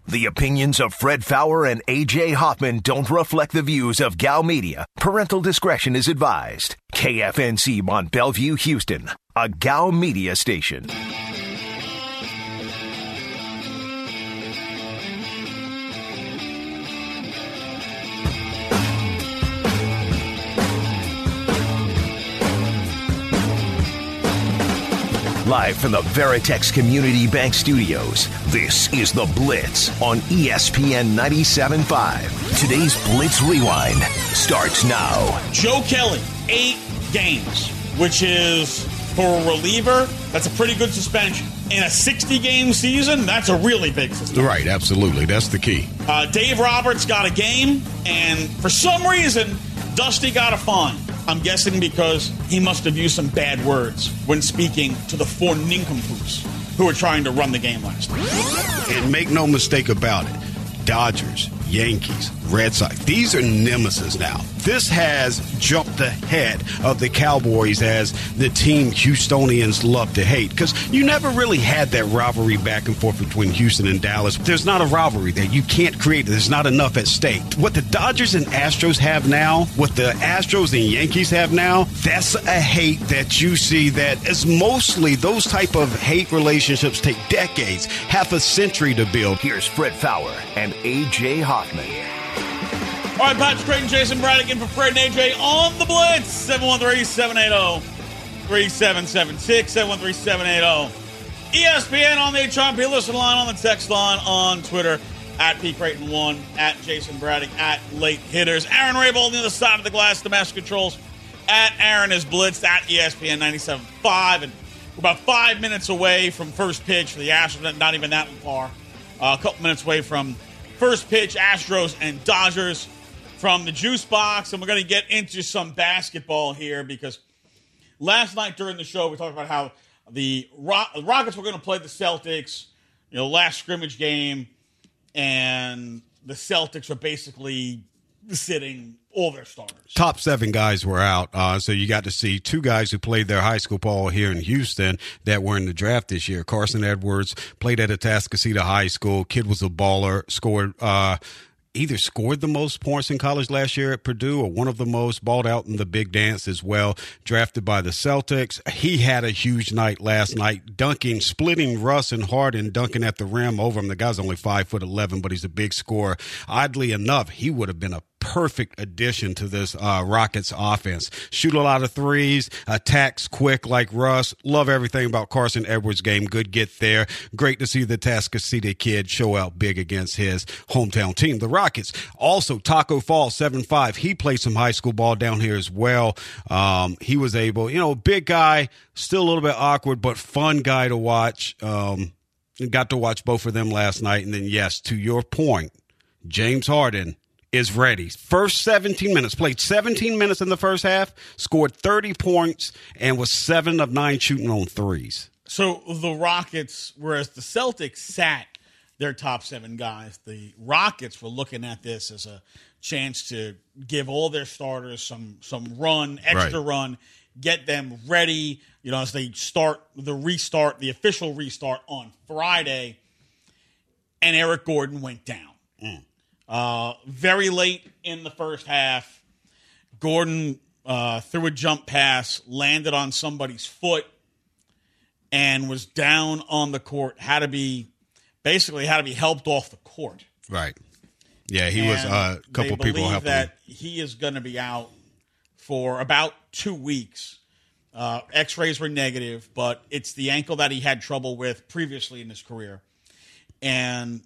The opinions of Fred Fowler and A.J. Hoffman don't reflect the views of Gal Media. Parental discretion is advised. KFNC Mont Bellevue, Houston, a Gal Media station. Live from the Veritex Community Bank Studios, this is The Blitz on ESPN 97.5. Today's Blitz Rewind starts now. Joe Kelly, 8 games, which is, for a reliever, that's a pretty good suspension. In a 60-game season, that's a really big suspension. Right, absolutely. That's the key. Dave Roberts got a game, and for some reason, Dusty got a fine. I'm guessing because he must have used some bad words when speaking to the 4 nincompoops who were trying to run the game last night. And make no mistake about it, Dodgers, Yankees, Red Sox, these are nemesis now. This has jumped ahead of the Cowboys as the team Houstonians love to hate, because you never really had that rivalry back and forth between Houston and Dallas. There's not a rivalry there. You can't create it. There's not enough at stake. What the Dodgers and Astros have now, what the Astros and Yankees have now, that's a hate that you see that is mostly those type of hate relationships take decades, half a century to build. Here's Fred Fowler and A.J. Hoffman. All right, Patrick Creighton, Jason Braddock in for Fred and AJ on the Blitz. 713-780-3776, 713-780. ESPN on the HRP listen line, on the text line, on Twitter, at PCreighton1, at Jason Braddock, at Late Hitters. Aaron Rabel on the other side of the glass, the master controls, at Aaron is Blitz, at ESPN 97.5. And we're about 5 minutes away from first pitch for the Astros, not even that far. A couple minutes away from first pitch, Astros and Dodgers from the Juice Box. And we're going to get into some basketball here because last night during the show, we talked about how the Rockets were going to play the Celtics, last scrimmage game, and the Celtics were basically sitting all their starters. Top 7 guys were out, so you got to see 2 guys who played their high school ball here in Houston that were in the draft this year. Carson Edwards played at Atascocita High School. Kid was a baller, either scored the most points in college last year at Purdue or one of the most, balled out in the big dance as well, drafted by the Celtics. He had a huge night last night, dunking, splitting Russ and Harden, dunking at the rim over him. The guy's only 5'11", but he's a big scorer. Oddly enough, he would have been a perfect addition to this Rockets offense. Shoot a lot of threes, attacks quick like Russ. Love everything about Carson Edwards' game. Good get there. Great to see the Atascocita kid show out big against his hometown team, the Rockets. Also, Taco Fall, 7'5". He played some high school ball down here as well. He was able, big guy, still a little bit awkward, but fun guy to watch. Got to watch both of them last night. And then, yes, to your point, James Harden is ready. First 17 minutes, played 17 minutes in the first half, scored 30 points, and was 7 of 9 shooting on threes. So the Rockets, whereas the Celtics sat their top 7 guys, the Rockets were looking at this as a chance to give all their starters some run, extra run, get them ready, as they start the official restart on Friday. And Eric Gordon went down. Very late in the first half, Gordon threw a jump pass, landed on somebody's foot, and was down on the court. Had to be helped off the court. Right. Yeah, he was a couple people helping him. That he is going to be out for about 2 weeks. X-rays were negative, but it's the ankle that he had trouble with previously in his career. And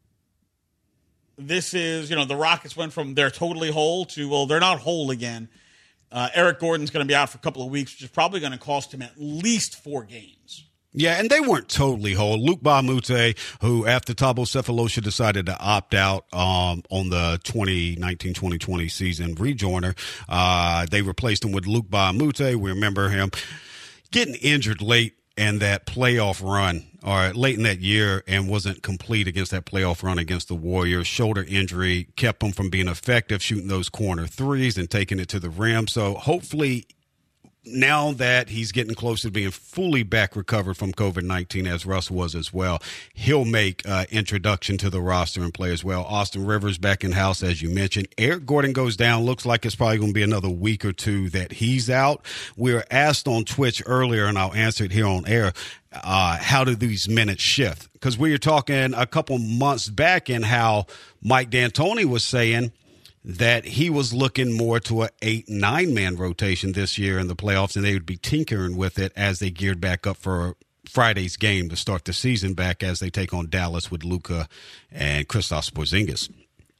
this is, the Rockets went from they're totally whole to, well, they're not whole again. Eric Gordon's going to be out for a couple of weeks, which is probably going to cost him at least 4 games. Yeah, and they weren't totally whole. Luke Bamute, who after Thabo Sefolosha decided to opt out on the 2019-2020 season rejoiner, they replaced him with Luke Bamute. We remember him getting injured late in that playoff run, or late in that year, and wasn't complete against that playoff run against the Warriors. Shoulder injury kept him from being effective shooting those corner threes and taking it to the rim. So hopefully now that he's getting close to being fully back recovered from COVID-19, as Russ was as well, he'll make introduction to the roster and play as well. Austin Rivers back in house, as you mentioned. Eric Gordon goes down. Looks like it's probably going to be another week or two that he's out. We were asked on Twitch earlier, and I'll answer it here on air, how do these minutes shift? Because we were talking a couple months back in how Mike D'Antoni was saying that he was looking more to a 8-9 man rotation this year in the playoffs, and they would be tinkering with it as they geared back up for Friday's game to start the season back as they take on Dallas with Luka and Kristaps Porzingis.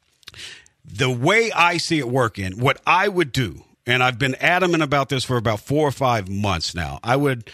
The way I see it working, what I would do, and I've been adamant about this for about 4 or 5 months now, I would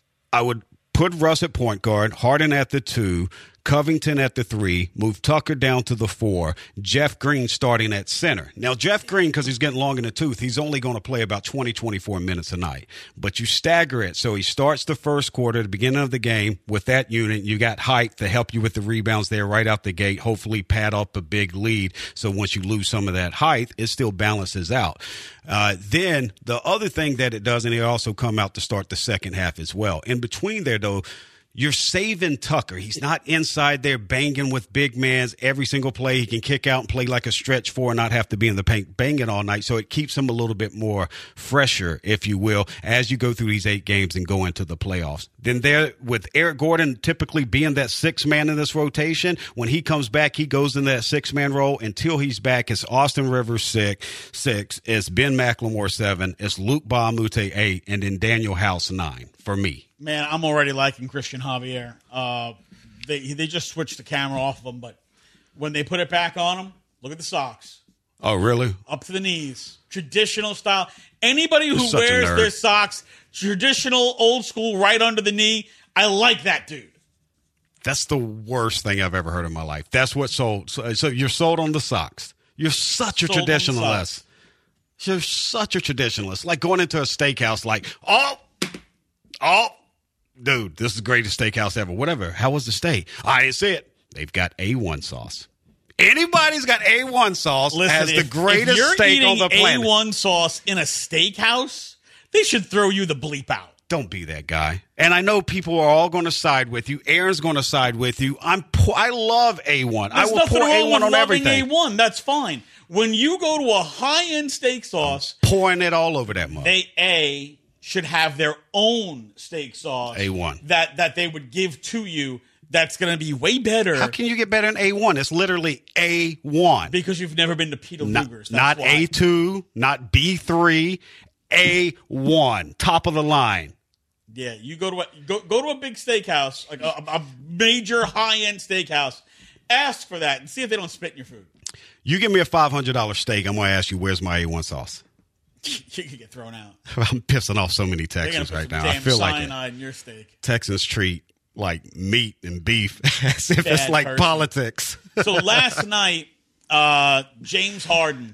put Russ at point guard, Harden at the 2, Covington at the 3, move Tucker down to the 4, Jeff Green starting at center. Now, Jeff Green, because he's getting long in the tooth, he's only going to play about 20, 24 minutes a night. But you stagger it. So he starts the first quarter, the beginning of the game, with that unit. You got height to help you with the rebounds there right out the gate, hopefully pad up a big lead. So once you lose some of that height, it still balances out. Then the other thing that it does, and it also come out to start the second half as well. In between there, though, you're saving Tucker. He's not inside there banging with big mans every single play. He can kick out and play like a stretch 4 and not have to be in the paint banging all night. So it keeps him a little bit more fresher, if you will, as you go through these 8 games and go into the playoffs. Then there, with Eric Gordon typically being that 6th man in this rotation, when he comes back, he goes in that 6-man role. Until he's back, it's Austin Rivers 6, it's Ben McLemore 7, it's Luke Bahamute 8, and then Daniel House 9 for me. Man, I'm already liking Christian Javier. They just switched the camera off of him, but when they put it back on him, look at the socks. Oh, really? Up to the knees. Traditional style. Anybody who wears their socks, traditional, old school, right under the knee, I like that dude. That's the worst thing I've ever heard in my life. That's what sold. So you're sold on the socks. You're such a traditionalist. You're such a traditionalist. Like going into a steakhouse like, oh, dude, this is the greatest steakhouse ever. Whatever. How was the steak? I didn't see it. They've got A1 sauce. Anybody's got A1 sauce has the greatest steak on the planet. If you're eating A1 sauce in a steakhouse, they should throw you the bleep out. Don't be that guy. And I know people are all going to side with you. Aaron's going to side with you. I love A1. I will pour A1 on everything. A1. That's fine. When you go to a high-end steak sauce, I'm pouring it all over that mug. They should have their own steak sauce. A1. That they would give to you. That's going to be way better. How can you get better than A1? It's literally A1. Because you've never been to Peter Luger's. Not why. A2, not B3, A1, top of the line. Yeah, you go to a big steakhouse, like a major high-end steakhouse, ask for that and see if they don't spit in your food. You give me a $500 steak, I'm going to ask you, where's my A1 sauce? You could get thrown out. I'm pissing off so many Texans right now. I feel like cyanide in your steak. Texans treat like meat and beef as if it's like politics. So last night, James Harden,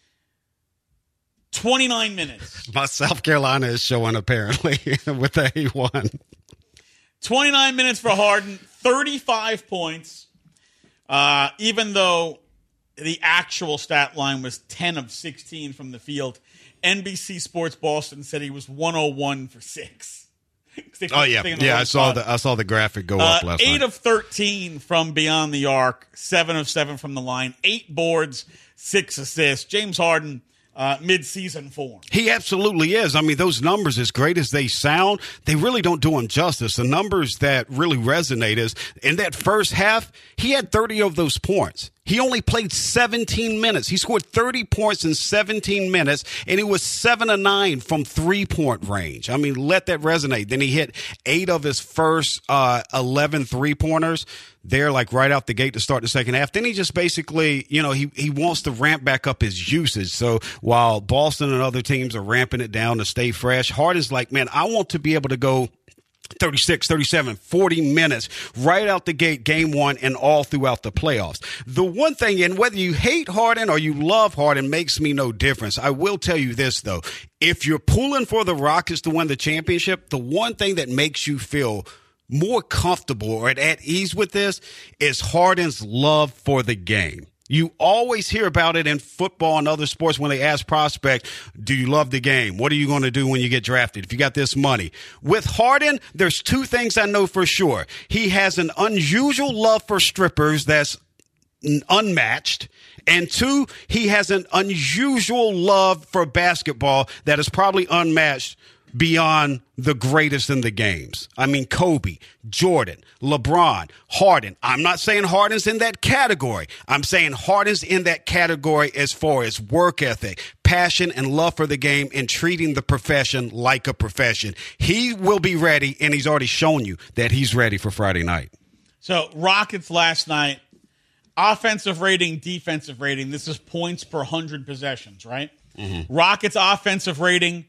29 minutes. My South Carolina is showing apparently with the A1. 29 minutes for Harden, 35 points, even though the actual stat line was 10 of 16 from the field. NBC Sports Boston said he was 101 for 6. Oh, yeah. Yeah, I saw the graphic go up last night. 8 of 13 from beyond the arc, 7 of 7 from the line, 8 boards, 6 assists. James Harden, mid-season form. He absolutely is. I mean, those numbers, as great as they sound, they really don't do him justice. The numbers that really resonate is, in that first half, he had 30 of those points. He only played 17 minutes. He scored 30 points in 17 minutes, and he was 7 of 9 from 3-point range. I mean, let that resonate. Then he hit 8 of his first 11 3-pointers there, like right out the gate to start the second half. Then he just basically, he wants to ramp back up his usage. So while Boston and other teams are ramping it down to stay fresh, Harden's like, man, I want to be able to go 36, 37, 40 minutes right out the gate, game one, and all throughout the playoffs. The one thing, and whether you hate Harden or you love Harden, makes me no difference. I will tell you this, though. If you're pulling for the Rockets to win the championship, the one thing that makes you feel more comfortable or at ease with this is Harden's love for the game. You always hear about it in football and other sports when they ask prospects, do you love the game? What are you going to do when you get drafted if you got this money? With Harden, there's two things I know for sure. He has an unusual love for strippers that's unmatched. And two, he has an unusual love for basketball that is probably unmatched beyond the greatest in the games. I mean, Kobe, Jordan, LeBron, Harden. I'm not saying Harden's in that category. I'm saying Harden's in that category as far as work ethic, passion, and love for the game and treating the profession like a profession. He will be ready, and he's already shown you that he's ready for Friday night. So, Rockets last night, offensive rating, defensive rating. This is points per 100 possessions, right? Mm-hmm. Rockets offensive rating,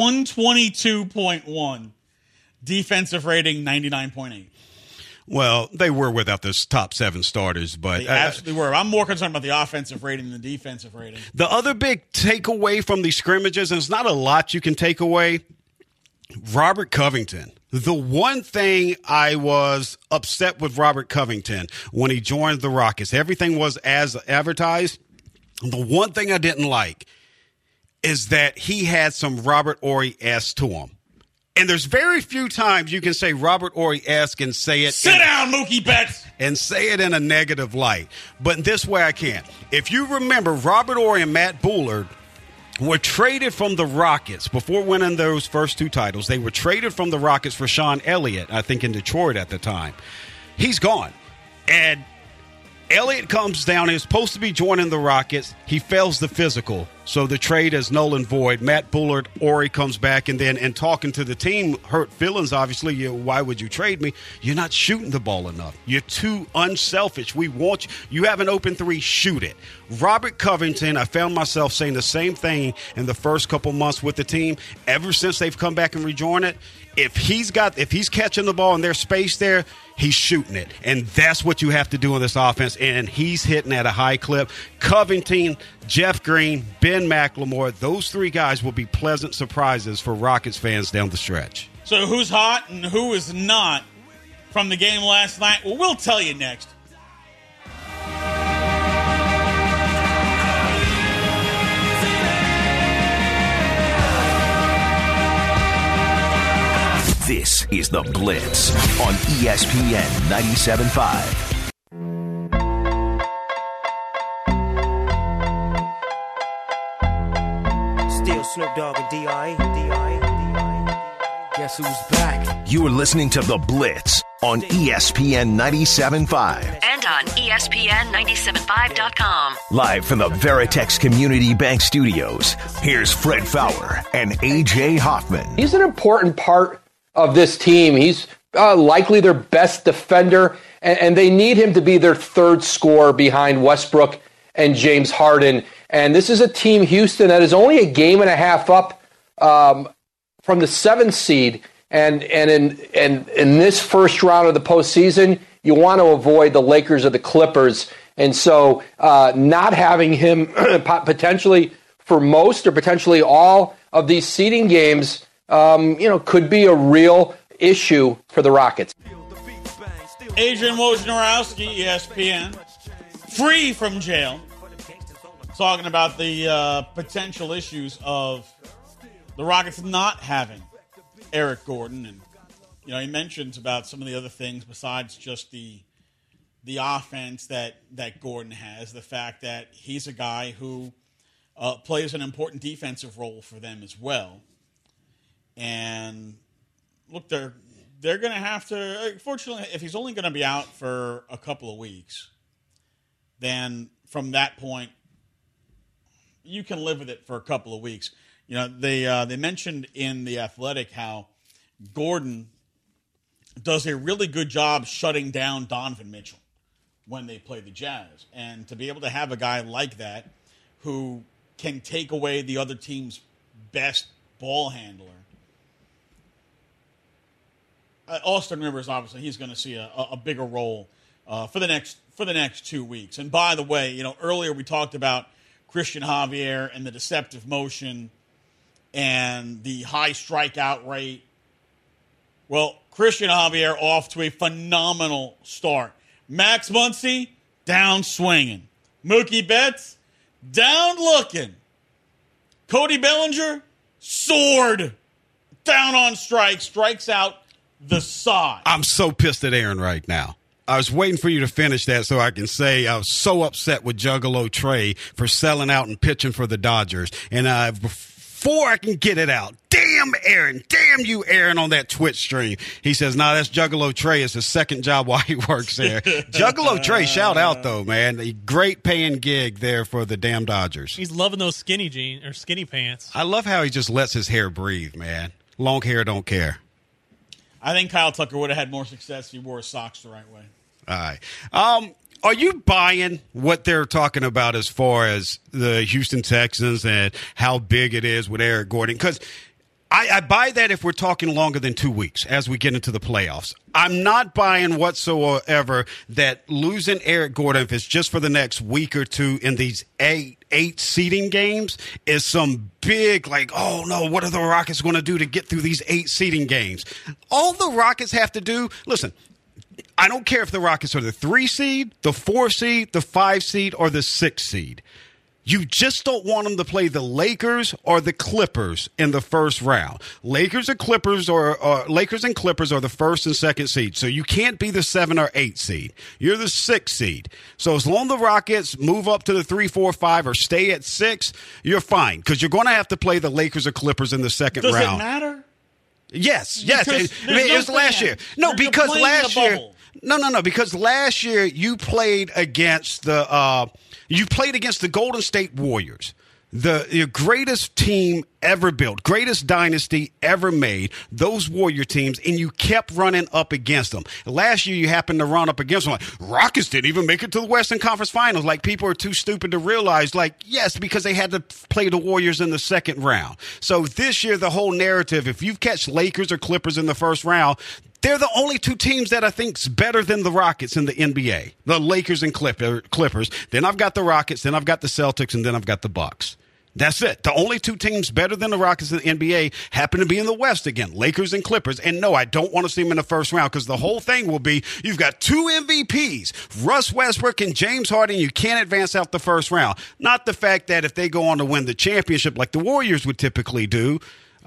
122.1. Defensive rating, 99.8. Well, they were without those top 7 starters, but they absolutely were. I'm more concerned about the offensive rating than the defensive rating. The other big takeaway from these scrimmages, and it's not a lot you can take away, Robert Covington. The one thing I was upset with Robert Covington when he joined the Rockets, everything was as advertised. The one thing I didn't like is that he had some Robert Horry-esque to him. And there's very few times you can say Robert Horry-esque and say it. Sit down, Mookie Betts. And say it in a negative light. But this way I can't. If you remember, Robert Horry and Matt Bullard were traded from the Rockets before winning those first 2 titles. They were traded from the Rockets for Sean Elliott, I think in Detroit at the time. He's gone. And Elliott comes down. He's supposed to be joining the Rockets. He fails the physical. So the trade is null and void. Matt Bullard, Horry comes back, and then talking to the team, hurt feelings, obviously. Why would you trade me? You're not shooting the ball enough. You're too unselfish. We want you. You have an open 3, shoot it. Robert Covington, I found myself saying the same thing in the first couple months with the team. Ever since they've come back and rejoined it, if he's catching the ball and there's space there, he's shooting it. And that's what you have to do in this offense. And he's hitting at a high clip. Covington, Jeff Green, Ben McLemore, those 3 guys will be pleasant surprises for Rockets fans down the stretch. So who's hot and who is not from the game last night? Well, we'll tell you next. This is The Blitz on ESPN 97.5. Still Snoop Dogg and D.I. Guess who's back? You are listening to The Blitz on ESPN 97.5. And on ESPN975.com. Live from the Veritex Community Bank Studios, here's Fred Fowler and A.J. Hoffman. He's an important part of this team. He's likely their best defender, and they need him to be their 3rd scorer behind Westbrook and James Harden. And this is a team, Houston, that is only a game and a half up from the 7th seed. And in this first round of the postseason, you want to avoid the Lakers or the Clippers. And so not having him potentially for most or potentially all of these seeding games could be a real issue for the Rockets. Adrian Wojnarowski, ESPN, free from jail, talking about the potential issues of the Rockets not having Eric Gordon. And, he mentions about some of the other things besides just the offense that Gordon has, the fact that he's a guy who plays an important defensive role for them as well. And look, they're going to have to. Fortunately, if he's only going to be out for a couple of weeks, then from that point, you can live with it for a couple of weeks. They mentioned in The Athletic how Gordon does a really good job shutting down Donovan Mitchell when they play the Jazz, and to be able to have a guy like that who can take away the other team's best ball handler. Austin Rivers, obviously, he's going to see a bigger role for the next 2 weeks. And by the way, earlier we talked about Christian Javier and the deceptive motion and the high strikeout rate. Well, Christian Javier off to a phenomenal start. Max Muncy, down swinging. Mookie Betts, down looking. Cody Bellinger, sword, down on strikes out the side. I'm so pissed at Aaron right now. I was waiting for you to finish that so I can say I was so upset with Juggalo Trey for selling out and pitching for the Dodgers. And before I can get it out, damn Aaron, damn you, Aaron, on that Twitch stream. He says, nah, that's Juggalo Trey. It's his second job while he works there. Juggalo Trey, shout out, though, man. A great paying gig there for the damn Dodgers. He's loving those skinny pants. I love how he just lets his hair breathe, man. Long hair don't care. I think Kyle Tucker would have had more success if he wore his socks the right way. All right. Are you buying what they're talking about as far as the Houston Texans and how big it is with Eric Gordon? Because I buy that if we're talking longer than 2 weeks as we get into the playoffs. I'm not buying whatsoever that losing Eric Gordon, if it's just for the next week or two in these eight seeding games, is some big, like, oh, no, what are the Rockets going to do to get through these 8 seeding games? All the Rockets have to do, listen, I don't care if the Rockets are the 3 seed, the 4 seed, the 5 seed, or the 6 seed. You just don't want them to play the Lakers or the Clippers in the first round. Lakers and Clippers are the first and second seed. So you can't be the 7 or 8 seed. You're the 6 seed. So as long as the Rockets move up to the 3, 4, 5 or stay at 6, you're fine because you're going to have to play the Lakers or Clippers in the second round. Does it matter? Yes. Because It was last year. No, You're because playing last the year. bubble. No. Because last year you played against the Golden State Warriors, the greatest team ever built, greatest dynasty ever made. Those Warrior teams, and you kept running up against them. Last year you happened to run up against them. Like, Rockets didn't even make it to the Western Conference Finals. Like, people are too stupid to realize. Like, yes, because they had to play the Warriors in the second round. So this year the whole narrative, if you catch Lakers or Clippers in the first round, they're the only 2 teams that I think's better than the Rockets in the NBA. The Lakers and Clippers. Then I've got the Rockets. Then I've got the Celtics. And then I've got the Bucks. That's it. The only 2 teams better than the Rockets in the NBA happen to be in the West again, Lakers and Clippers. And no, I don't want to see them in the first round because the whole thing will be you've got 2 MVPs, Russ Westbrook and James Harden. You can't advance out the first round. Not the fact that if they go on to win the championship like the Warriors would typically do,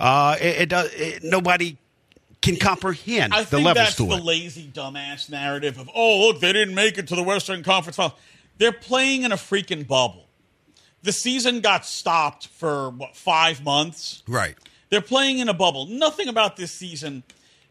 nobody can comprehend I the think levels that's to the it. lazy, dumbass narrative of, oh, look, they didn't make it to the Western Conference Finals. They're playing in a freaking bubble. The season got stopped for, 5 months? Right. They're playing in a bubble. Nothing about this season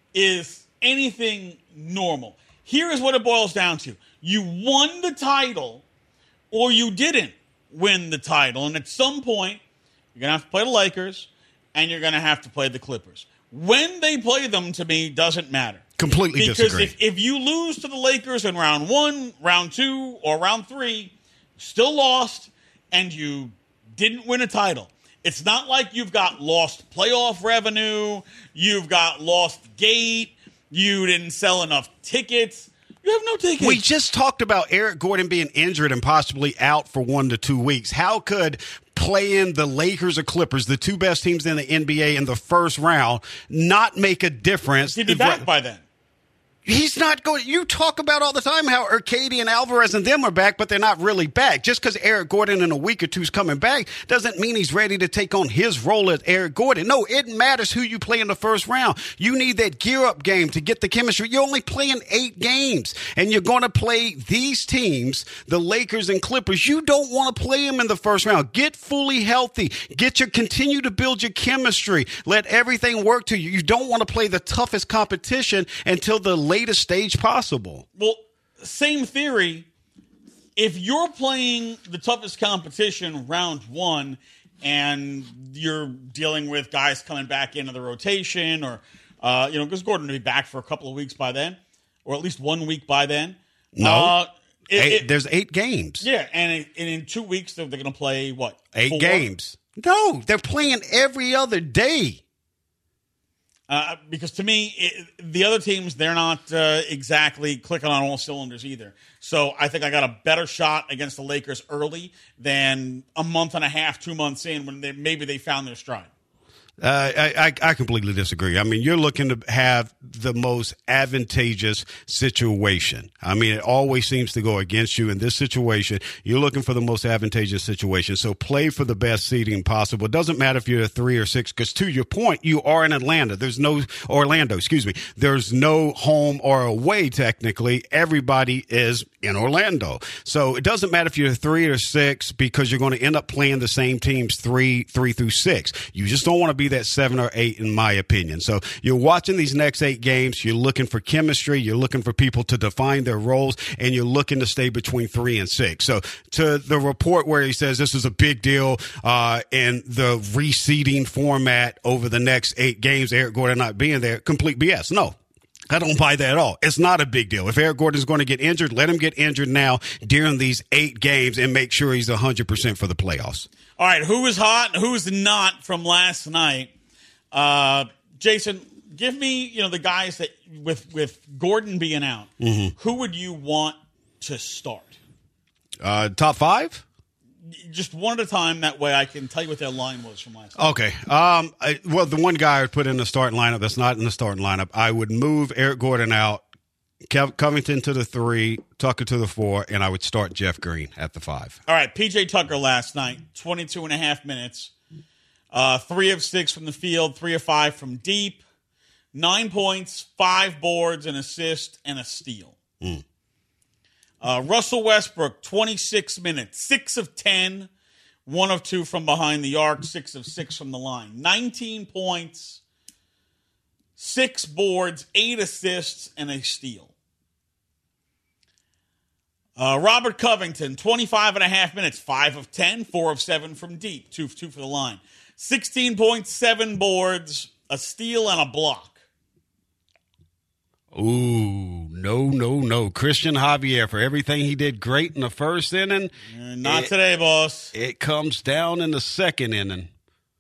is anything normal. Here is what it boils down to. You won the title or you didn't win the title. And at some point, you're going to have to play the Lakers and you're going to have to play the Clippers. When they play them, to me, doesn't matter. Completely disagree. Because if you lose to the Lakers in round 1, round 2, or round 3, still lost, and you didn't win a title. It's not like you've got lost playoff revenue, you've got lost gate, you didn't sell enough tickets. You have no tickets. We just talked about Eric Gordon being injured and possibly out for 1 to 2 weeks. How could playing the Lakers or Clippers, the 2 best teams in the NBA in the first round, not make a difference? He'd be back by then. He's not going. You talk about all the time how Arcady and Alvarez and them are back, but they're not really back. Just because Eric Gordon in a week or two is coming back doesn't mean he's ready to take on his role as Eric Gordon. No, it matters who you play in the first round. You need that gear-up game to get the chemistry. You're only playing 8 games, and you're going to play these teams, the Lakers and Clippers. You don't want to play them in the first round. Get fully healthy. Continue to build your chemistry. Let everything work to you. You don't want to play the toughest competition until the latest stage possible. Well, same theory. If you're playing the toughest competition round 1 and you're dealing with guys coming back into the rotation or, because Gordon will be back for a couple of weeks by then, or at least 1 week by then. No. There's 8 games. Yeah, and in 2 weeks, they're going to play, what? 8 4? games. No, they're playing every other day. Because to me, the other teams, they're not exactly clicking on all cylinders either. So I think I got a better shot against the Lakers early than a month and a half, 2 months in when maybe they found their stride. I completely disagree. I mean, you're looking to have the most advantageous situation. I mean, it always seems to go against you. In this situation, you're looking for the most advantageous situation. So play for the best seeding possible. It doesn't matter if you're a 3 or 6, because to your point, you are in Orlando. There's no home or away technically. Everybody is in Orlando. So it doesn't matter if you're a 3 or 6, because you're going to end up playing the same teams 3 through 6. You just don't want to be that 7 or 8, in my opinion. So you're watching these next 8 games. You're looking for chemistry. You're looking for people to define their roles, and you're looking to stay between 3 and 6. So to the report where he says this is a big deal in the reseeding format over the next 8 games, Eric Gordon not being there, complete BS. No. I don't buy that at all. It's not a big deal. If Eric Gordon's going to get injured, let him get injured now during these 8 games and make sure he's 100% for the playoffs. All right, who was hot and who's not from last night? Jason, give me the guys that with Gordon being out, who would you want to start? Top 5? Just one at a time. That way I can tell you what their line was from last night. Okay. Well, the one guy I would put in the starting lineup that's not in the starting lineup, I would move Eric Gordon out, Covington to the 3, Tucker to the 4, and I would start Jeff Green at the 5. All right, P.J. Tucker last night, 22 and a half minutes, 3 of 6 from the field, 3 of 5 from deep, 9 points, 5 boards, an assist, and a steal. Russell Westbrook, 26 minutes, 6 of 10, 1 of 2 from behind the arc, 6 of 6 from the line, 19 points, 6 boards, 8 assists, and a steal. Robert Covington, 25 and a half minutes, 5 of 10, 4 of 7 from deep, 2 of 2 for the line. 16 points, 7 boards, a steal, and a block. Ooh, no. Christian Javier, for everything he did great in the first inning. Not today, boss. It comes down in the second inning.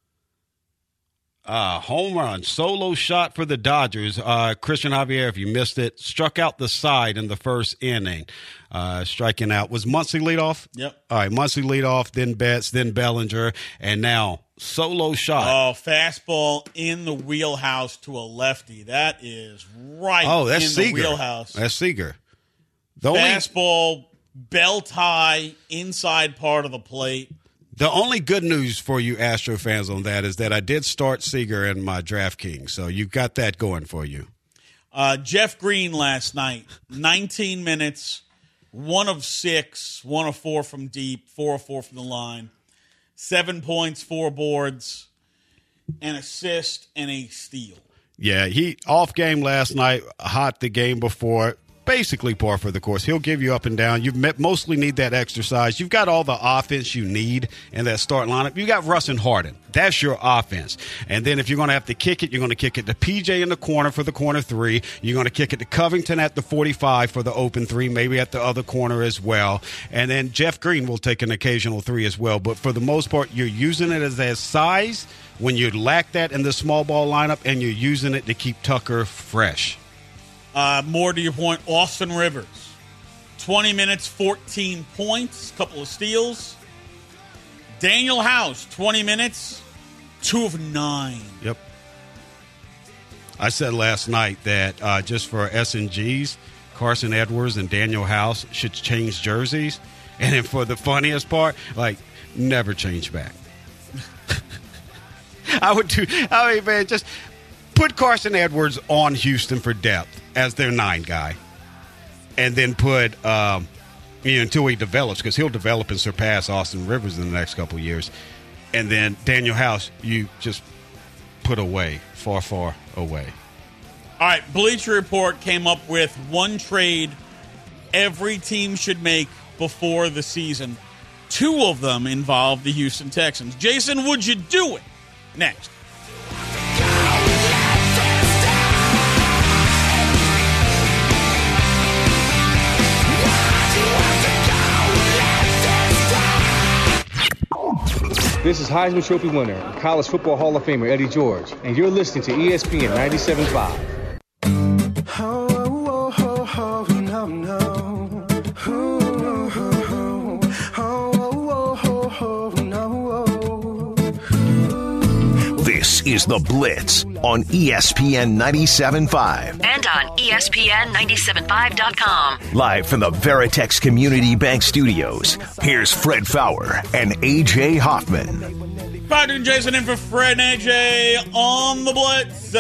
Home run, solo shot for the Dodgers. Christian Javier, if you missed it, struck out the side in the first inning. Striking out. Was Muncy leadoff? Yep. All right, Muncy leadoff, then Betts, then Bellinger, and now solo shot. Oh, fastball in the wheelhouse to a lefty. That is right that's in Seager. The wheelhouse. That's Seager. Fastball, belt high, inside part of the plate. The only good news for you Astro fans on that is that I did start Seager in my DraftKings, so you've got that going for you. Jeff Green last night, 19 minutes, 1 of 6, 1 of 4 from deep, 4 of 4 from the line, 7 points, 4 boards, an assist, and a steal. Yeah, he off game last night, hot the game before. Basically par for the course. He'll give you up and down. You mostly need that exercise. You've got all the offense you need in that start lineup. You got Russ and Harden. That's your offense. And then if you're going to have to kick it, you're going to kick it to PJ in the corner for the corner 3. You're going to kick it to Covington at the 45 for the open 3, maybe at the other corner as well. And then Jeff Green will take an occasional 3 as well. But for the most part, you're using it as size when you lack that in the small ball lineup, and you're using it to keep Tucker fresh. More to your point, Austin Rivers. 20 minutes, 14 points, couple of steals. Daniel House, 20 minutes, 2 of 9. Yep. I said last night that just for S&Gs, Carson Edwards and Daniel House should change jerseys. And then for the funniest part, never change back. Just put Carson Edwards on Houston for depth as their 9 guy, and then put until he develops, because he'll develop and surpass Austin Rivers in the next couple of years, and then Daniel House you just put away, far away. All right, Bleacher Report came up with one trade every team should make before the season. 2 of them involve the Houston Texans. Jason, would you do it? Next. This is Heisman Trophy winner and College Football Hall of Famer Eddie George, and you're listening to ESPN 97.5. This is The Blitz on ESPN 97.5. And on ESPN975.com. Live from the Veritex Community Bank Studios, here's Fred Faour and A.J. Hoffman. Patrick and Jason in for Fred and AJ on The Blitz.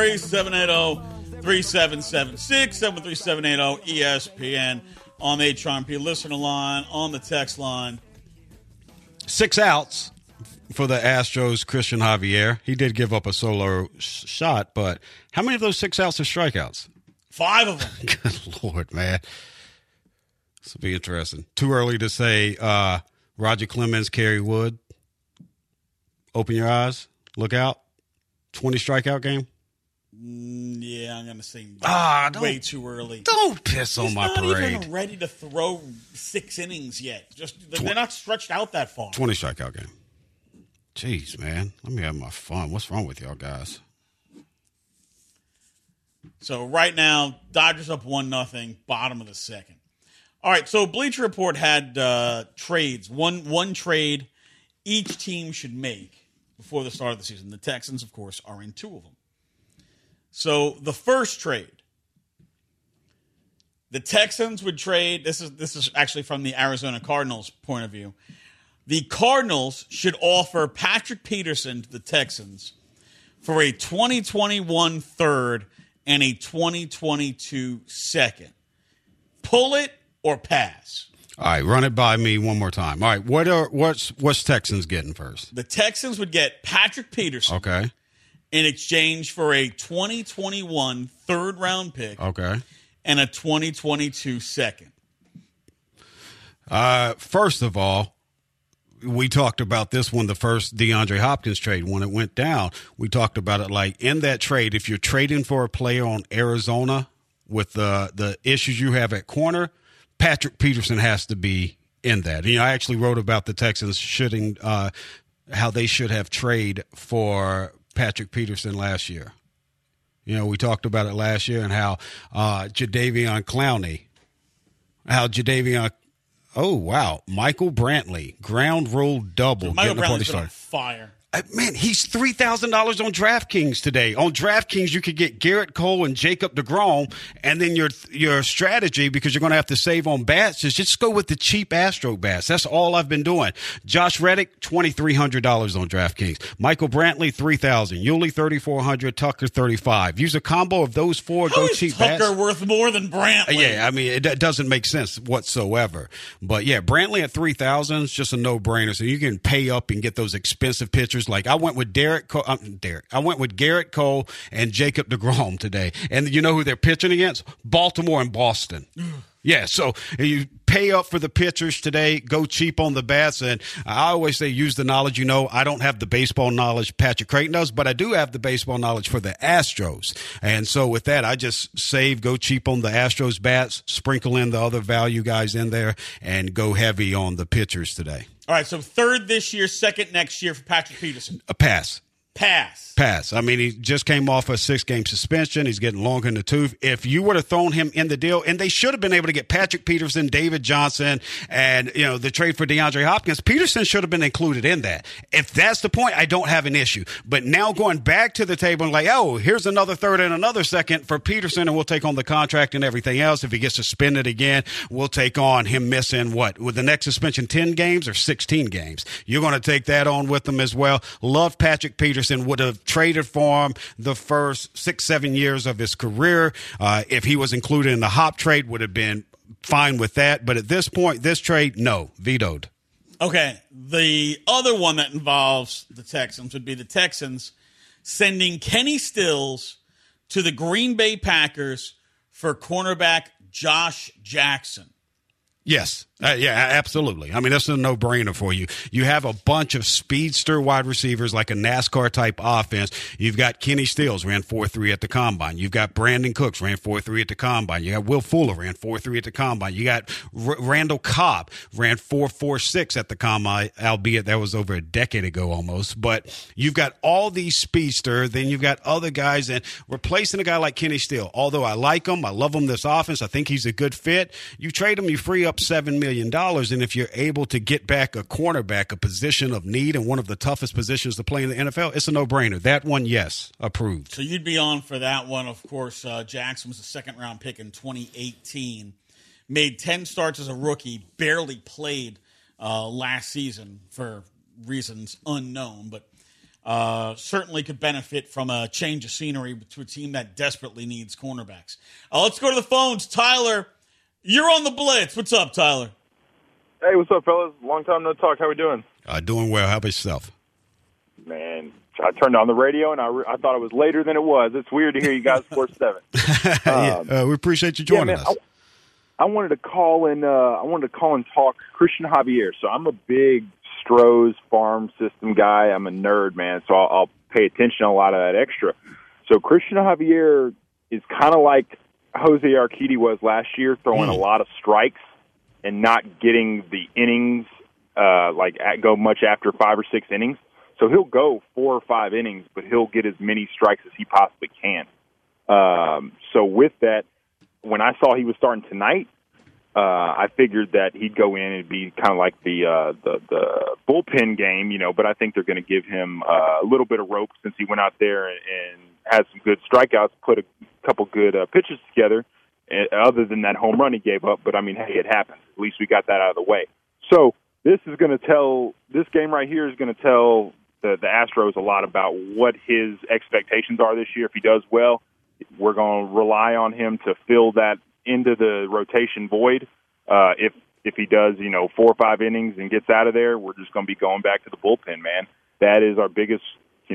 713-780-3776, 713-780-ESPN on the HRP listener line, on the text line. 6 outs for the Astros, Christian Javier. He did give up a solo shot, but how many of those 6 outs are strikeouts? 5 of them. Good Lord, man. This will be interesting. Too early to say Roger Clemens, Kerry Wood. Open your eyes. Look out. 20 strikeout game. Yeah, I'm going to say way too early. Don't piss on my parade. He's not even ready to throw 6 innings yet. They're not stretched out that far. 20 strikeout game. Jeez, man. Let me have my fun. What's wrong with y'all guys? So right now, Dodgers up 1-0, bottom of the second. All right, so Bleacher Report had trades. One trade each team should make before the start of the season. The Texans, of course, are in 2 of them. So the first trade, the Texans would trade. This is actually from the Arizona Cardinals' point of view. The Cardinals should offer Patrick Peterson to the Texans for a 2021 third and a 2022 second. Pull it or pass. All right, run it by me one more time. All right, what's Texans getting first? The Texans would get Patrick Peterson. Okay. In exchange for a 2021 third round pick. Okay. And a 2022 second. First of all, we talked about this when the first DeAndre Hopkins trade, when it went down, we talked about it like in that trade, if you're trading for a player on Arizona with the issues you have at corner, Patrick Peterson has to be in that. I actually wrote about the Texans how they should have traded for Patrick Peterson last year. We talked about it last year and how Jadeveon Clowney, oh, wow. Michael Brantley, ground rule double. Michael Brantley's been on fire. Man, he's $3,000 on DraftKings today. On DraftKings, you could get Garrett Cole and Jacob deGrom, and then your strategy, because you're going to have to save on bats, is just go with the cheap Astro bats. That's all I've been doing. Josh Reddick, $2,300 on DraftKings. Michael Brantley, $3,000. Yuli, $3,400. Tucker, $3,500. Use a combo of those 4. How go is cheap Tucker bats. worth more than Brantley? Yeah, I mean, it doesn't make sense whatsoever. But yeah, Brantley at $3,000 is just a no-brainer. So you can pay up and get those expensive pitchers. Like I went with Garrett Cole and Jacob deGrom today. And you know who they're pitching against? Baltimore and Boston. Yeah, so you pay up for the pitchers today, go cheap on the bats, and I always say use the knowledge. I don't have the baseball knowledge Patrick Creighton does, but I do have the baseball knowledge for the Astros. And so with that, I just go cheap on the Astros bats, sprinkle in the other value guys in there, and go heavy on the pitchers today. All right, so third this year, second next year for Patrick Peterson. A pass. Pass. I mean, he just came off a 6-game suspension. He's getting long in the tooth. If you would have thrown him in the deal, and they should have been able to get Patrick Peterson, David Johnson, and, the trade for DeAndre Hopkins, Peterson should have been included in that. If that's the point, I don't have an issue. But now going back to the table and here's another third and another second for Peterson, and we'll take on the contract and everything else. If he gets suspended again, we'll take on him missing with the next suspension, 10 games or 16 games. You're going to take that on with him as well. Love Patrick Peterson. Would have traded for him the first 6-7 years of his career. If he was included in the Hop trade, would have been fine with that. But at this point, this trade, no, vetoed. Okay. The other one that involves the Texans would be the Texans sending Kenny Stills to the Green Bay Packers for cornerback Josh Jackson. Yes. Yeah, absolutely. I mean, that's a no-brainer for you. You have a bunch of speedster wide receivers, like a NASCAR-type offense. You've got Kenny Stills, ran 4.3 at the Combine. You've got Brandon Cooks, ran 4.3 at the Combine. You got Will Fuller, ran 4.3 at the Combine. You got Randall Cobb, ran 4.46 at the Combine, albeit that was over a decade ago almost. But you've got all these speedster. Then you've got other guys. And replacing a guy like Kenny Stills, although I like him, I love him this offense, I think he's a good fit. You trade him, you free up $7 million million. And if you're able to get back a cornerback, a position of need and one of the toughest positions to play in the NFL, it's a no-brainer. That one, yes, approved. So you'd be on for that one. Of course, Jackson was a second-round pick in 2018. Made 10 starts as a rookie, barely played last season for reasons unknown, but certainly could benefit from a change of scenery to a team that desperately needs cornerbacks. Let's go to the phones. Tyler, you're on the Blitz. What's up, Tyler? Hey, what's up, fellas? Long time no talk. How we doing? Doing well. How about yourself? Man, I turned on the radio, and I thought it was later than it was. It's weird to hear you guys Sports 7. We appreciate you joining us. I wanted to call and talk Christian Javier. So I'm a big Stroh's farm system guy. I'm a nerd, man, so I'll pay attention to a lot of that extra. So Christian Javier is kind of like Jose Urquidy was last year, throwing a lot of strikes and not getting the innings, go much after 5 or 6 innings. So he'll go 4 or 5 innings, but he'll get as many strikes as he possibly can. So with that, when I saw he was starting tonight, I figured that he'd go in and be kind of like the bullpen game, but I think they're going to give him a little bit of rope since he went out there and had some good strikeouts, put a couple good pitches together, other than that home run he gave up. But, I mean, hey, it happened. At least we got that out of the way. So this game right here is going to tell the Astros a lot about what his expectations are this year. If he does well, we're going to rely on him to fill that into the rotation void. If he does, 4 or 5 innings and gets out of there, we're just going to be going back to the bullpen, man. That is our biggest,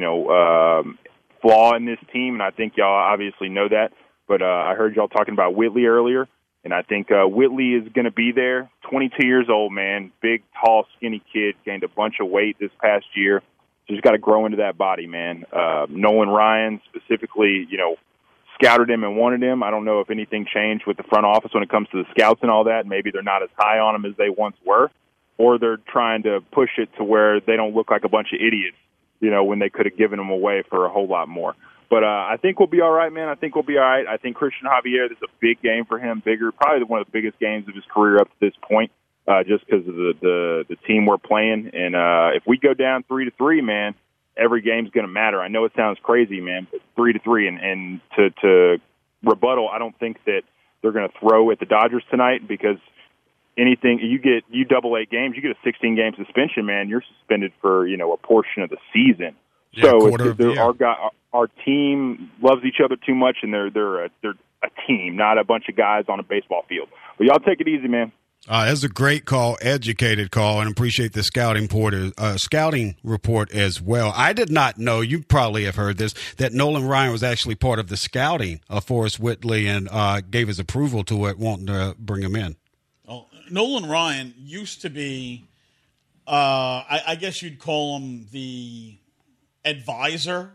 flaw in this team, and I think y'all obviously know that. But I heard y'all talking about Whitley earlier, and I think Whitley is going to be there. 22 years old, man, big, tall, skinny kid, gained a bunch of weight this past year. Just got to grow into that body, man. Nolan Ryan specifically, scouted him and wanted him. I don't know if anything changed with the front office when it comes to the scouts and all that. Maybe they're not as high on him as they once were, or they're trying to push it to where they don't look like a bunch of idiots, when they could have given him away for a whole lot more. But I think we'll be all right, man. I think we'll be all right. I think Christian Javier, this is a big game for him, probably one of the biggest games of his career up to this point, just because of the team we're playing. And if we go down 3-3, man, every game's going to matter. I know it sounds crazy, man, but 3-3. And to rebuttal, I don't think that they're going to throw at the Dodgers tonight, because anything you double 8 games, you get a 16-game suspension, man. You're suspended for a portion of the season. Yeah, so our team loves each other too much, and they're a team, not a bunch of guys on a baseball field. But y'all take it easy, man. That's a great call, educated call, and appreciate the scouting report as well. I did not know, you probably have heard this, that Nolan Ryan was actually part of the scouting of Forrest Whitley and gave his approval to it, wanting to bring him in. Oh, Nolan Ryan used to be, I guess you'd call him the advisor,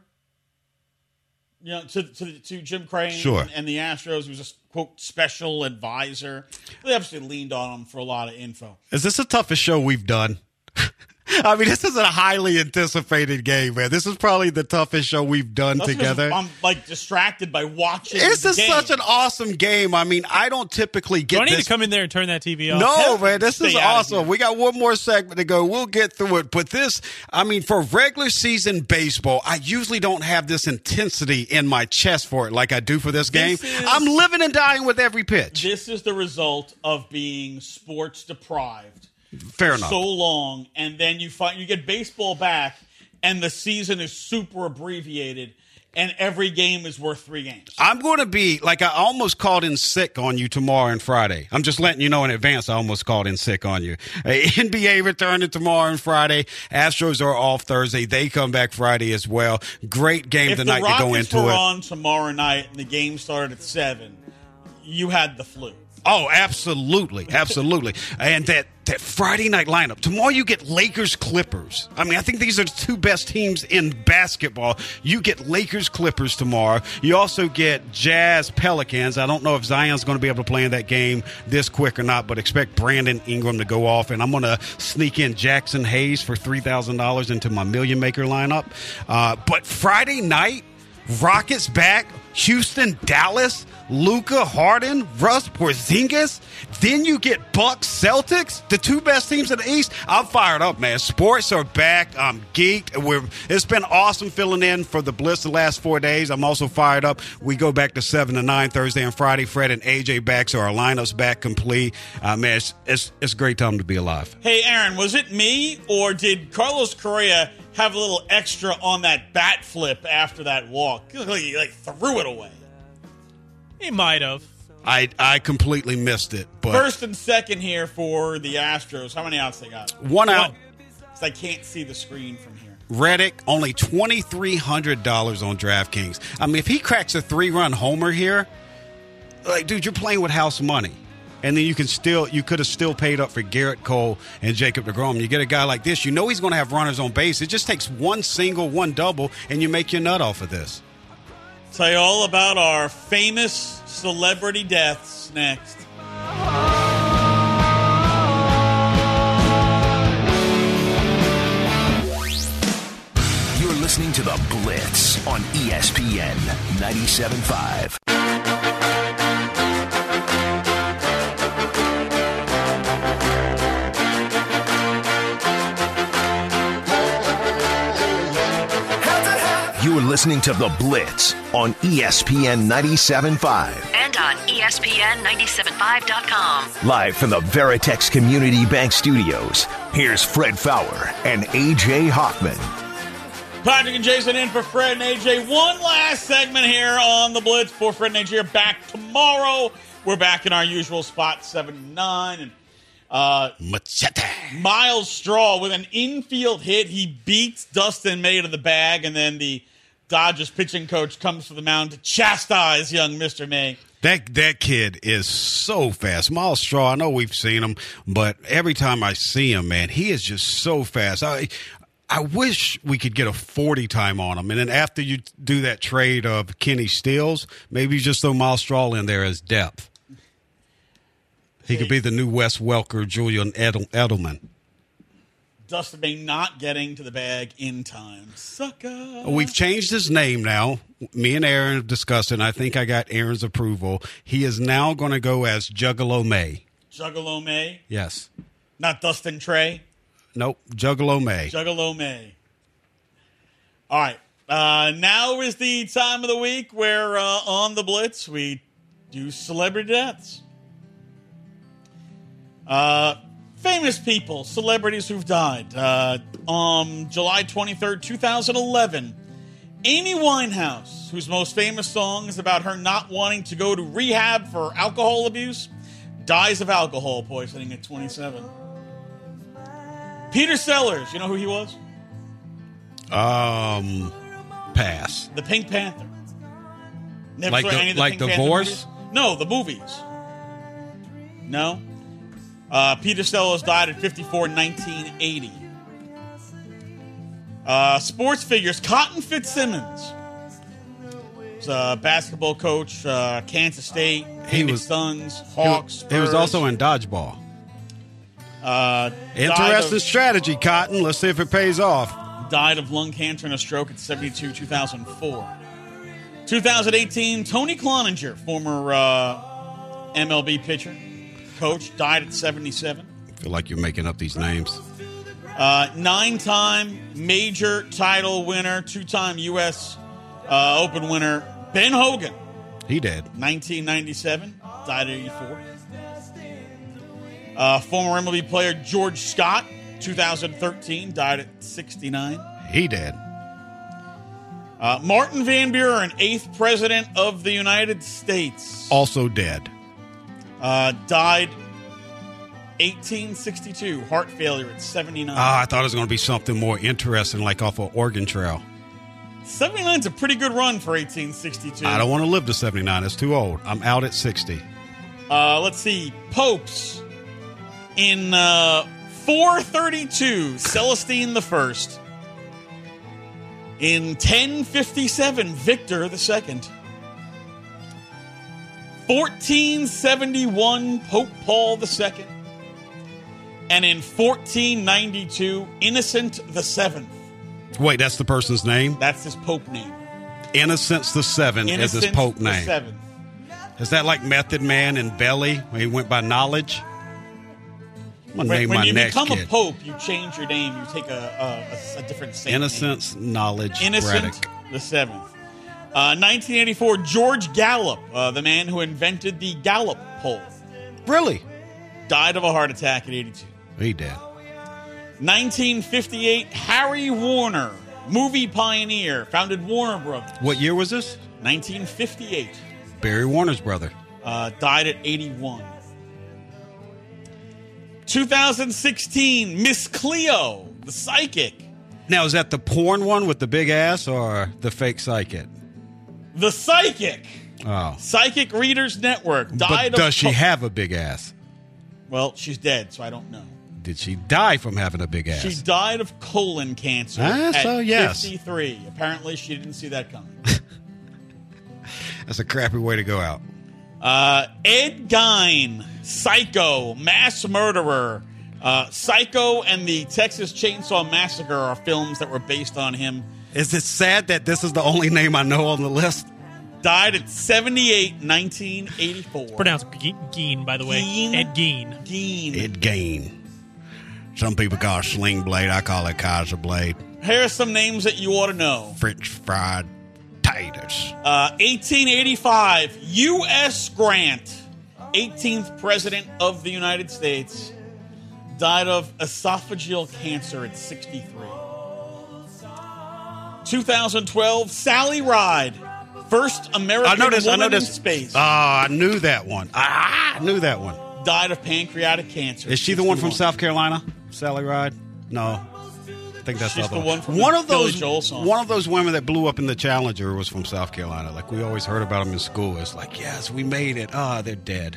to Jim Crane. Sure. and the Astros. He was a, quote, special advisor. They obviously leaned on him for a lot of info. Is this the toughest show we've done? I mean, this is a highly anticipated game, man. This is probably the toughest show we've done together. I'm distracted by watching. This is game. such an awesome game. I mean, I don't typically get. Do I need to come in there and turn that TV off? No, man, this is awesome. We got one more segment to go. We'll get through it. But this, I mean, for regular season baseball, I usually don't have this intensity in my chest for it like I do for this game. I'm living and dying with every pitch. This is the result of being sports deprived. Fair enough. So long, and then you get baseball back, and the season is super abbreviated, and every game is worth 3 games. I'm going to be, I almost called in sick on you tomorrow and Friday. I'm just letting you know in advance I almost called in sick on you. NBA returning tomorrow and Friday. Astros are off Thursday. They come back Friday as well. Great game tonight to go into it. If the Rockets were on tomorrow night and the game started at 7, you had the flu. Oh, absolutely. Absolutely. And that Friday night lineup. Tomorrow you get Lakers-Clippers. I mean, I think these are the 2 best teams in basketball. You get Lakers-Clippers tomorrow. You also get Jazz-Pelicans. I don't know if Zion's going to be able to play in that game this quick or not, but expect Brandon Ingram to go off. And I'm going to sneak in Jackson Hayes for $3,000 into my Million Maker lineup. But Friday night, Rockets back. Houston, Dallas, Luka, Harden, Russ, Porzingis. Then you get Bucks, Celtics, the two best teams in the East. I'm fired up, man. Sports are back. I'm geeked. It's been awesome filling in for the Blitz the last 4 days. I'm also fired up. We go back to 7 to 9 Thursday and Friday. Fred and AJ back, so our lineup's back complete. Man, it's a great time to be alive. Hey, Aaron, was it me or did Carlos Correa have a little extra on that bat flip after that walk? He threw it away. He might have. I completely missed it. But First and second here for the Astros. How many outs they got? One out. I can't see the screen from here. Reddick, only $2,300 on DraftKings. I mean, if he cracks a 3-run homer here, like, dude, you're playing with house money. And then you could have still paid up for Garrett Cole and Jacob deGrom. You get a guy like this, you know he's going to have runners on base. It just takes one single, one double, and you make your nut off of this. Tell you all about our famous celebrity deaths next. You're listening to The Blitz on ESPN 97.5. You're listening to The Blitz on ESPN 97.5. And on ESPN975.com. Live from the Veritex Community Bank Studios, here's Fred Fowler and A.J. Hoffman. Patrick and Jason in for Fred and A.J. One last segment here on The Blitz for Fred and A.J. are back tomorrow. We're back in our usual spot, 7 to 9. And Machete. Miles Straw with an infield hit. He beats Dustin May to the bag, and then the Dodgers pitching coach comes to the mound to chastise young Mr. May. That kid is so fast. Miles Straw, I know we've seen him, but every time I see him, man, he is just so fast. I wish we could get a 40 time on him. And then after you do that trade of Kenny Stills, maybe you just throw Miles Straw in there as depth. He could be the new Wes Welker, Julian Edelman. Dustin May not getting to the bag in time. Sucker. We've changed his name now. Me and Aaron have discussed it, and I think I got Aaron's approval. He is now going to go as Juggalo May. Juggalo May? Yes. Not Dustin Trey? Nope, Juggalo May. Juggalo May. All right. Now is the time of the week where on The Blitz we do celebrity deaths. Famous people, celebrities who've died. On July 23rd, 2011, Amy Winehouse, whose most famous song is about her not wanting to go to rehab for alcohol abuse, dies of alcohol poisoning at 27. Peter Sellers, you know who he was? Pass. The Pink Panther. Never Like saw any of like Pink Panther Divorce? movies? No, the movies. No. Peter Sellers died at 54 in 1980. Sports figures. Cotton Fitzsimmons. He's a basketball coach, Kansas State, Phoenix Suns, Hawks. He was also in Dodgeball. Interesting strategy, Cotton. Let's see if it pays off. Died of lung cancer and a stroke at 72, 2004. 2018, Tony Cloninger, former MLB pitcher, coach, died at 77. I feel like you're making up these names. 9-time major title winner, 2-time U.S. Open winner, Ben Hogan. He did. 1997, died at 84. Former MLB player George Scott, 2013, died at 69. He did. Martin Van Buren, 8th President of the United States. Also dead. Died 1862, heart failure at 79. I thought it was going to be something more interesting, like off of Oregon Trail. 79 is a pretty good run for 1862. I don't want to live to 79. It's too old. I'm out at 60. Let's see. Popes. In 432, Celestine I. In 1057, Victor II. 1471, Pope Paul II. And in 1492, Innocent VII. Wait, that's the person's name? That's his pope name. Innocence the Seventh is his Pope the name. Seventh. Is that like Method Man and Belly when he went by Knowledge? I'm going to name When my you next become kid. a pope, you change your name. You take a different saint Innocence, Knowledge, name. Innocent Braddock. the Seventh. 1984, George Gallup, the man who invented the Gallup poll, Really? died of a heart attack at 82. He did. 1958, Harry Warner, movie pioneer, founded Warner Brothers. What year was this? 1958. Barry Warner's brother. Died at 81. 2016, Miss Cleo, the psychic. Now, is that the porn one with the big ass or the fake psychic? The psychic. Oh. Psychic Readers Network. But Died does of she have a big ass? Well, she's dead, so I don't know. Did she die from having a big ass? She died of colon cancer at so yes. 53. Apparently, she didn't see that coming. That's a crappy way to go out. Ed Gein, Psycho, mass murderer. Psycho and the Texas Chainsaw Massacre are films that were based on him. Is it sad that this is the only name I know on the list? Died at 78, 1984. Pronounced Gein, by the way. Gein? Ed Gein. Gein. Ed Gein. Some people call it Sling Blade. I call it Kaiser Blade. Here are some names that you ought to know. French fried taters. 1885, U.S. Grant, 18th President of the United States, died of esophageal cancer at 63. 2012, Sally Ride, first American woman in space. Oh, I knew that one. I knew that one. Died of pancreatic cancer. Is she the one from South Carolina? Sally Ride? No. I think that's She's the the other one from one the of those. Billy Joel song. One of those women that blew up in the Challenger was from South Carolina. Like we always heard about them in school. It's like, yes, we made it. They're dead.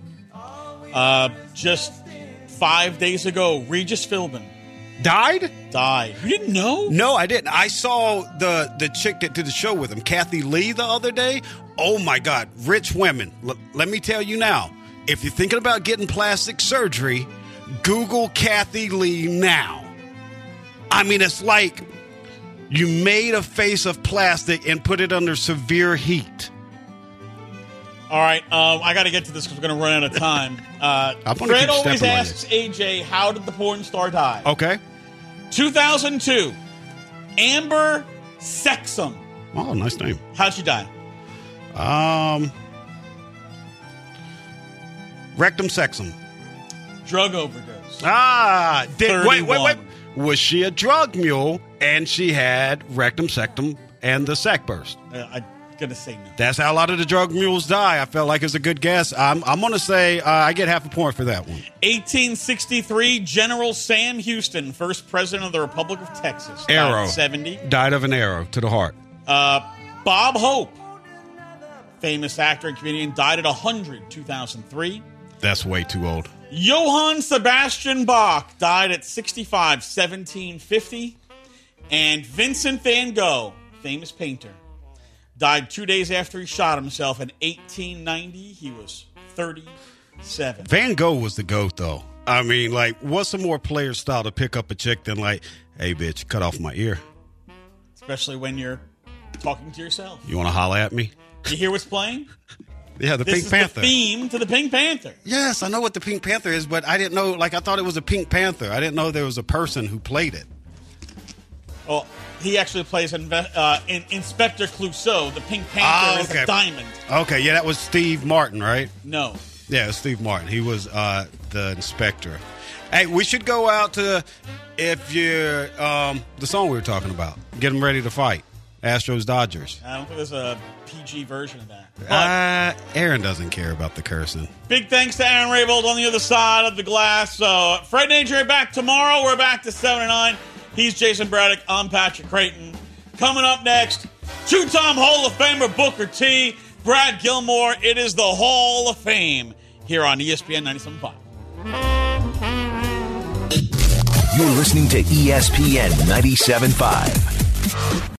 Just 5 days ago, Regis Philbin Died? died. You didn't know? No, I didn't. I saw the chick that did the show with him, Kathy Lee, the other day. Oh my God, rich women. Let me tell you now. If you're thinking about getting plastic surgery, Google Kathy Lee now. I mean, it's like you made a face of plastic and put it under severe heat. All right, I got to get to this because we're going to run out of time. gonna Fred keep always stepping on asks AJ, how did the porn star die? Okay. 2002, Amber Sexum. Oh, nice name. How'd she die? Rectum sexum. Drug overdose. Wait. Was she a drug mule and she had rectum sectum and the sac burst? I'm going to say no. That's how a lot of the drug mules die. I felt like it's a good guess. I'm going to say I get half a point for that one. 1863, General Sam Houston, first president of the Republic of Texas. Died Arrow. at 70. Died of an arrow to the heart. Bob Hope, famous actor and comedian, died at 100, 2003. That's way too old. Johann Sebastian Bach died at 65, 1750. And Vincent van Gogh, famous painter, died 2 days after he shot himself in 1890. He was 37. Van Gogh was the GOAT, though. I mean, like, what's a more player style to pick up a chick than, like, hey, bitch, cut off my ear? Especially when you're talking to yourself. You want to holler at me? You hear what's playing? Yeah, the This Pink is Panther. the theme to the Pink Panther. Yes, I know what the Pink Panther is, but I didn't know, like, I thought it was a Pink Panther. I didn't know there was a person who played it. Well, he actually plays in Inspector Clouseau. The Pink Panther is a diamond. Okay, yeah, that was Steve Martin, right? No. Yeah, it was Steve Martin. He was the inspector. Hey, we should go out to, if you're, the song we were talking about, Get Them Ready to Fight, Astros Dodgers. I don't think there's a PG version of that. But Aaron doesn't care about the cursing. big thanks to Aaron Raybold on the other side of the glass. So Fred and AJ are back tomorrow. We're back to 7 and 9. He's Jason Braddock. I'm Patrick Creighton. Coming up next, two-time Hall of Famer Booker T, Brad Gilmore. It is the Hall of Fame here on ESPN 97.5. You're listening to ESPN 97.5.